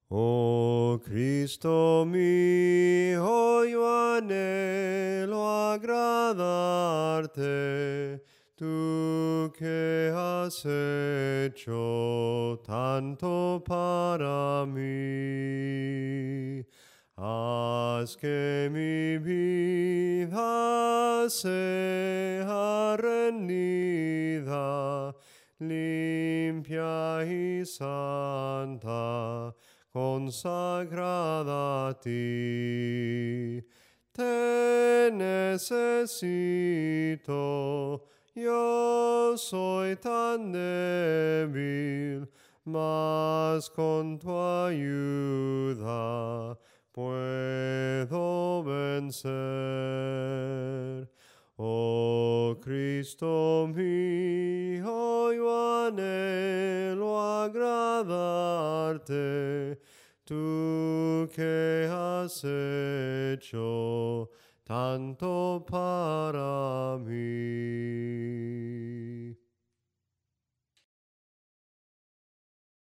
Oh Cristo mío, yo anhelo agradarte, tú que has hecho tanto para mí. Haz que mi vida sea rendida, limpia y santa, consagrada a ti. Te necesito, yo soy tan débil, mas con tu ayuda puedo vencer. Oh Cristo mío, yo anhelo agradarte, tú que has hecho tanto para mí.